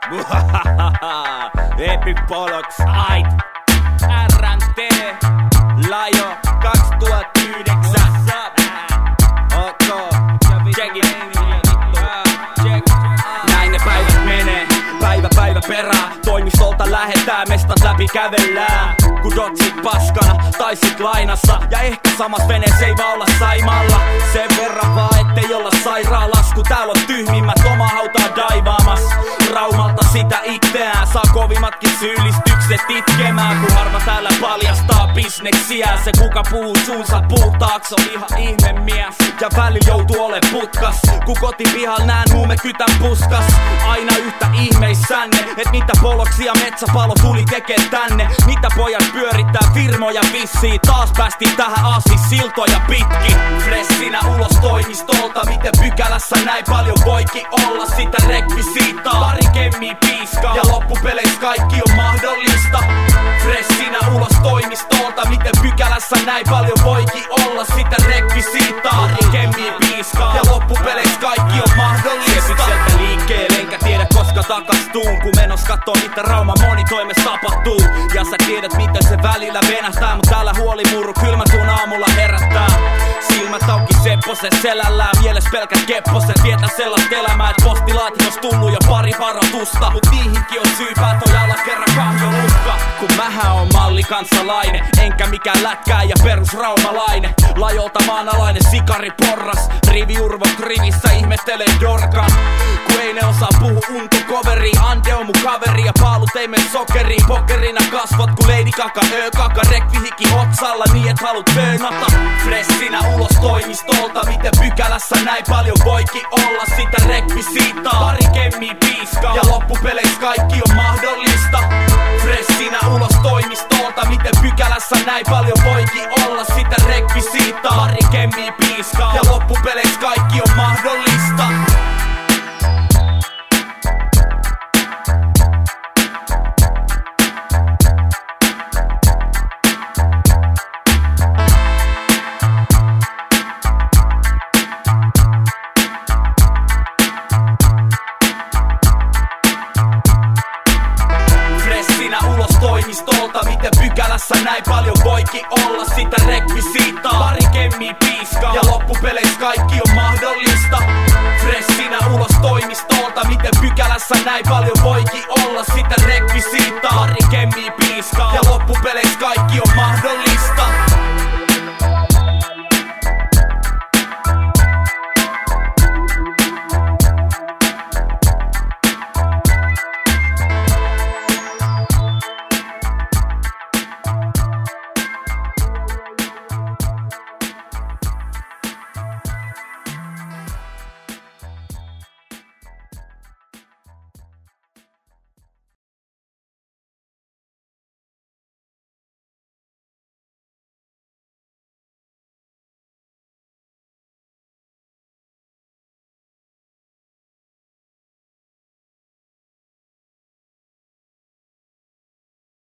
Epic Bollocks, ait. RNT, Lajo, 2009. Ok, check it. Näin ne päivät menee, päivä perää. Toimistolta lähetään, mestat läpi kävellään. Kun dotsit paskana, tai sit lainassa. Ja ehkä samas veneessä ei vaan olla Saimalla. Sen verran vaan ettei olla sairaalasku. Täällä on tyhmimmät oma hautaa daivaamassa. Raumalta sitä itseään, saa kovimmatkin syyllistykset itkemään. Kun harva täällä paljastaa bisneksiä. Se kuka puhuu suunsa puhtaaks on ihan ihme mies. Ja välillä joutuu ole putkas, kun kotipihal nään huumekytän puskas. Aina yhtä ihmeissänne, et mitä poloksia metsäpalo tuli tekee tänne. Mitä pojat pyörittää firmoja vissiin. Taas päästiin tähän asti siltoja pitkin. Fressinä ulos toimistolta, miten pykälässä näin paljon voikin olla. Sitä rekvisiittaa, pari kemmii piiskaa. Ja loppupeleissä kaikki on mahdollista. Fressinä ulos toimistolta, miten pykälässä näin paljon voikin olla. Sitä rekvisiittaa, pari kemmii piiskaa. Ja loppupeleissä kaikki on mahdollista. Sieltä liikkeelle enkä tiedä koska takastuun. Kun menos kattoo mitä Rauma monitoimessa tapahtuu. Ja sä tiedät miten se välillä venähtää. Mut täällä huolimurru kylmätuun aamulla herättää. Silmät auki sepposen selällään. Mieles pelkät kepposen tietää sellaista elämää. Et postilaatikos tullu jo pari varoitusta. Mut niihinkin on syypää toi alakerran kahjoluska. Kun mähän on mallikansalainen. Enkä mikään lätkää ja perusraumalainen. Lajolta maanalainen sikari porras. Riviurvot rivissä ihmettelee dorkan. Kun ei ne osaa puhu untokoveri. Ande on mun kaveri ja paalut ei mene sokeriin. Pokerina kasvot ku Lady Gaga kaka. Rekvihiki otsalla niin et halut pöönata. Fressinä ulos toimistolta, miten pykälässä näin paljon voikin olla. Sitä rekvisiittaa, pari kemmii piiskaa. Ja loppupeleissä kaikki on mahdollista. Fressinä ulos toimistolta, miten pykälässä näin paljon voikin olla. Sitä rekvisiittaa, pari kemmii piiskaa. Ja loppupeleissä kaikki on mahdollista. Toimistolta, miten pykälässä näin paljon voikin olla. Sitä rekvisiittaa, pari kemmii piiskaa. Ja loppupeleissä kaikki on mahdollista. Fressinä ulos toimistolta, miten pykälässä näin paljon voikin olla. Sitä rekvisiittaa, pari kemmii piiskaa. Ja loppupeleissä kaikki on mahdollista.